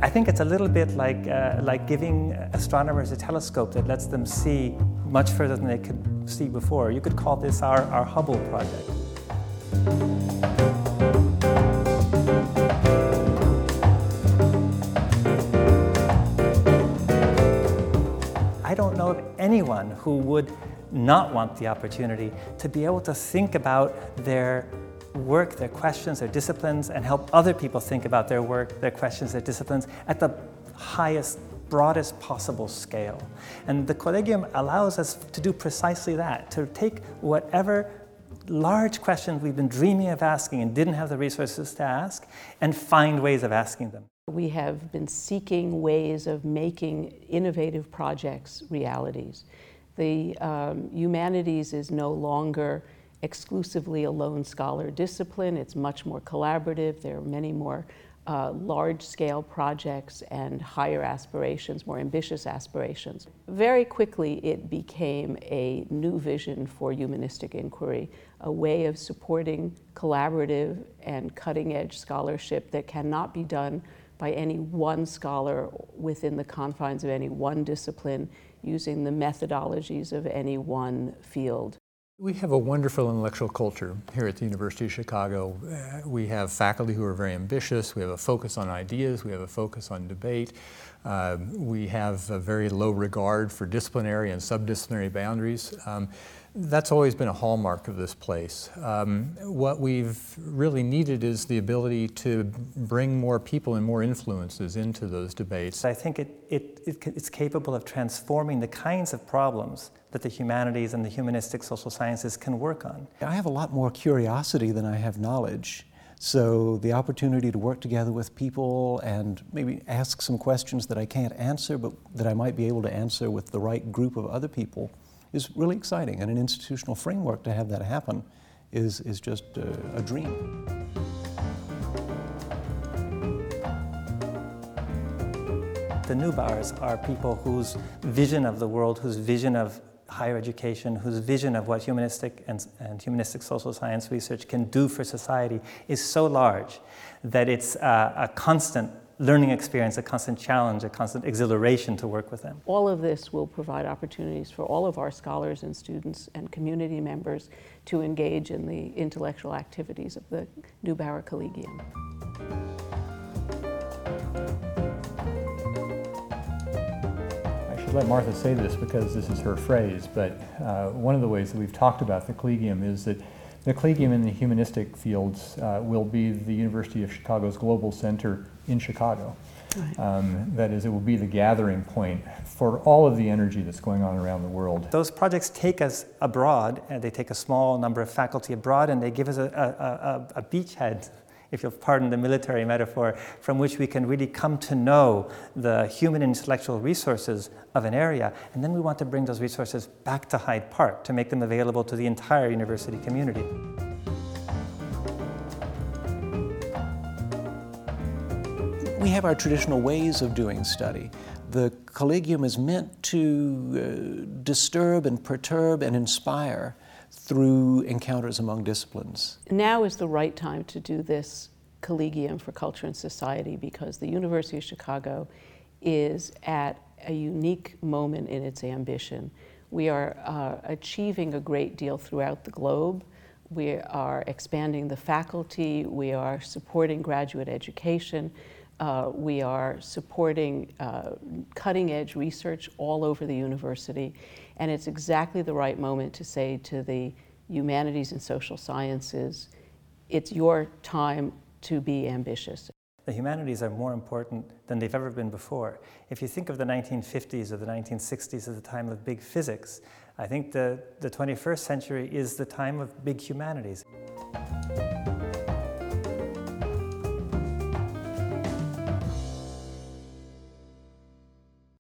I think it's a little bit like giving astronomers a telescope that lets them see much further than they could see before. You could call this our Hubble project. I don't know of anyone who would not want the opportunity to be able to think about their work, their questions, their disciplines, and help other people think about their work, their questions, their disciplines at the highest, broadest possible scale. And the Collegium allows us to do precisely that, to take whatever large questions we've been dreaming of asking and didn't have the resources to ask, and find ways of asking them. We have been seeking ways of making innovative projects realities. The humanities is no longer exclusively a lone scholar discipline. It's much more collaborative. There are many more large-scale projects and higher aspirations, more ambitious aspirations. Very quickly, it became a new vision for humanistic inquiry, a way of supporting collaborative and cutting-edge scholarship that cannot be done by any one scholar within the confines of any one discipline, using the methodologies of any one field. We have a wonderful intellectual culture here at the University of Chicago. We have faculty who are very ambitious. We have a focus on ideas. We have a focus on debate. We have a very low regard for disciplinary and subdisciplinary boundaries. That's always been a hallmark of this place. What we've really needed is the ability to bring more people and more influences into those debates. I think it's capable of transforming the kinds of problems that the humanities and the humanistic social sciences can work on. I have a lot more curiosity than I have knowledge. So the opportunity to work together with people and maybe ask some questions that I can't answer, but that I might be able to answer with the right group of other people is really exciting. And an institutional framework to have that happen is just a dream. The Neubauers are people whose vision of the world, whose vision of higher education, whose vision of what humanistic and humanistic social science research can do for society is so large that it's a constant learning experience, a constant challenge, a constant exhilaration to work with them. All of this will provide opportunities for all of our scholars and students and community members to engage in the intellectual activities of the Neubauer Collegium. Let Martha say this because this is her phrase, but one of the ways that we've talked about the Collegium is that the Collegium in the humanistic fields will be the University of Chicago's global center in Chicago. Right. That is, it will be the gathering point for all of the energy that's going on around the world. Those projects take us abroad, and they take a small number of faculty abroad, and they give us a beachhead, if you'll pardon the military metaphor, from which we can really come to know the human and intellectual resources of an area. And then we want to bring those resources back to Hyde Park to make them available to the entire university community. We have our traditional ways of doing study. The Collegium is meant to disturb and perturb and inspire through encounters among disciplines. Now is the right time to do this Collegium for Culture and Society because the University of Chicago is at a unique moment in its ambition. We are achieving a great deal throughout the globe. We are expanding the faculty. We are supporting graduate education. We are supporting cutting-edge research all over the university. And it's exactly the right moment to say to the humanities and social sciences, it's your time to be ambitious. The humanities are more important than they've ever been before. If you think of the 1950s or the 1960s as the time of big physics, I think the 21st century is the time of big humanities.